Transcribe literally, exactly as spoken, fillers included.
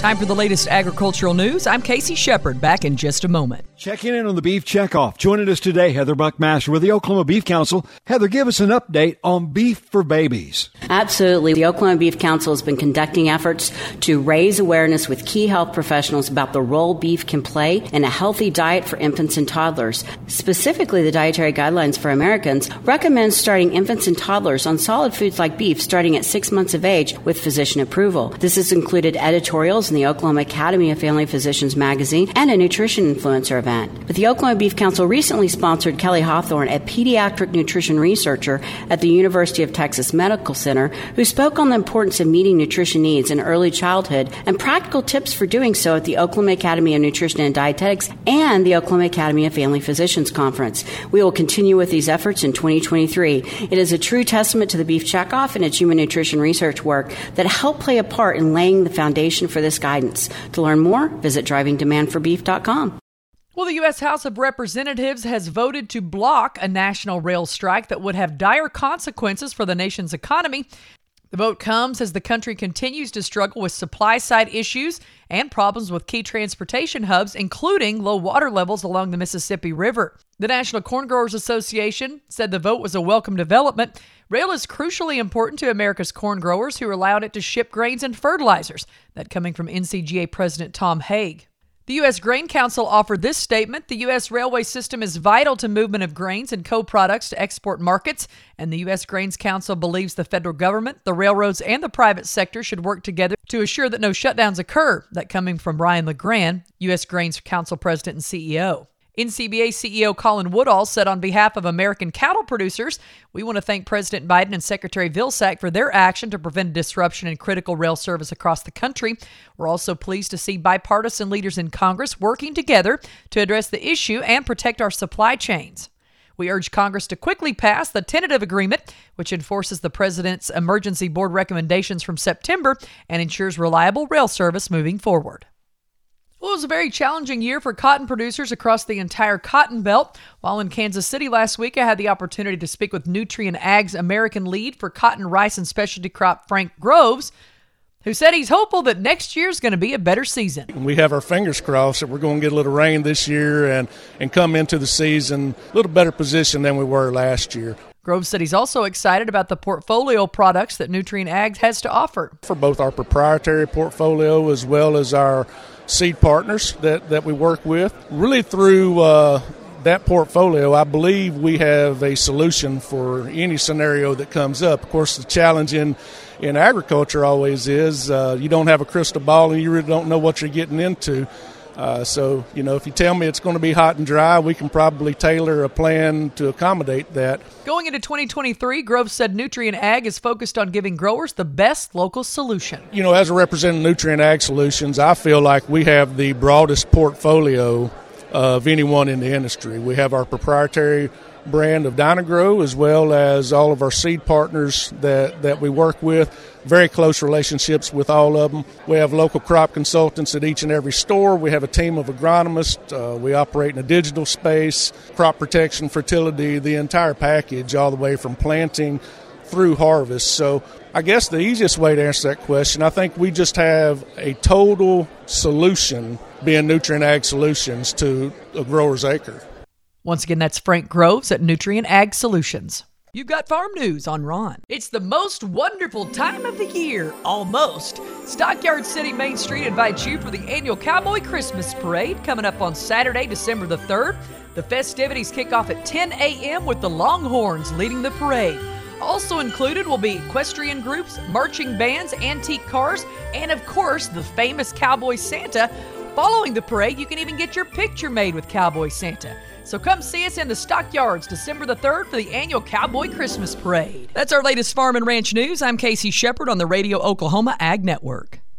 Time for the latest agricultural news. I'm Casey Shepard, back in just a moment. Checking in on the Beef Checkoff. Joining us today, Heather Buckmaster with the Oklahoma Beef Council. Heather, give us an update on beef for babies. Absolutely. The Oklahoma Beef Council has been conducting efforts to raise awareness with key health professionals about the role beef can play in a healthy diet for infants and toddlers. Specifically, the Dietary Guidelines for Americans recommends starting infants and toddlers on solid foods like beef starting at six months of age with physician approval. This has included editorials in the Oklahoma Academy of Family Physicians magazine and a nutrition influencer event. But the Oklahoma Beef Council recently sponsored Kelly Hawthorne, a pediatric nutrition researcher at the University of Texas Medical Center, who spoke on the importance of meeting nutrition needs in early childhood and practical tips for doing so at the Oklahoma Academy of Nutrition and Dietetics and the Oklahoma Academy of Family Physicians Conference. We will continue with these efforts in twenty twenty-three. It is a true testament to the Beef Checkoff and its human nutrition research work that helped play a part in laying the foundation for this guidance. To learn more, visit driving demand for beef dot com. Well, the U S House of Representatives has voted to block a national rail strike that would have dire consequences for the nation's economy. The vote comes as the country continues to struggle with supply-side issues and problems with key transportation hubs, including low water levels along the Mississippi River. The National Corn Growers Association said the vote was a welcome development. Rail is crucially important to America's corn growers, who rely on it to ship grains and fertilizers. That coming from N C G A President Tom Hague. The U S Grain Council offered this statement: the U S railway system is vital to movement of grains and co-products to export markets, and the U S Grains Council believes the federal government, the railroads, and the private sector should work together to assure that no shutdowns occur. That coming from Ryan LeGrand, U S Grains Council President and C E O. N C B A C E O Colin Woodall said on behalf of American cattle producers, "We want to thank President Biden and Secretary Vilsack for their action to prevent disruption in critical rail service across the country. We're also pleased to see bipartisan leaders in Congress working together to address the issue and protect our supply chains. We urge Congress to quickly pass the tentative agreement, which enforces the President's emergency board recommendations from September and ensures reliable rail service moving forward." Well, it was a very challenging year for cotton producers across the entire Cotton Belt. While in Kansas City last week, I had the opportunity to speak with Nutrien Ag's American lead for cotton, rice, and specialty crop, Frank Groves, who said he's hopeful that next year's going to be a better season. We have our fingers crossed that we're going to get a little rain this year and, and come into the season a little better position than we were last year. Groves said he's also excited about the portfolio products that Nutrien Ag has to offer. For both our proprietary portfolio as well as our seed partners that, that we work with. Really through uh, that portfolio, I believe we have a solution for any scenario that comes up. Of course, the challenge in, in agriculture always is uh, you don't have a crystal ball and you really don't know what you're getting into. Uh, so, you know, if you tell me it's going to be hot and dry, we can probably tailor a plan to accommodate that. Going into twenty twenty-three, Groves said Nutrien Ag is focused on giving growers the best local solution. You know, as a representative of Nutrien Ag Solutions, I feel like we have the broadest portfolio of anyone in the industry. We have our proprietary brand of Dyna-Gro as well as all of our seed partners that, that we work with. Very close relationships with all of them. We have local crop consultants at each and every store. We have a team of agronomists. Uh, we operate in a digital space, crop protection, fertility, the entire package all the way from planting through harvest. So I guess the easiest way to answer that question, I think we just have a total solution being Nutrien Ag Solutions to a grower's acre. Once again, that's Frank Groves at Nutrien Ag Solutions. You've got farm news on Ron. It's the most wonderful time of the year, almost. Stockyard City Main Street invites you for the annual Cowboy Christmas Parade coming up on Saturday, December the third. The festivities kick off at ten a.m. with the Longhorns leading the parade. Also included will be equestrian groups, marching bands, antique cars, and of course, the famous Cowboy Santa. Following the parade, you can even get your picture made with Cowboy Santa. So come see us in the Stockyards December the third for the annual Cowboy Christmas Parade. That's our latest farm and ranch news. I'm Casey Shepard on the Radio Oklahoma Ag Network.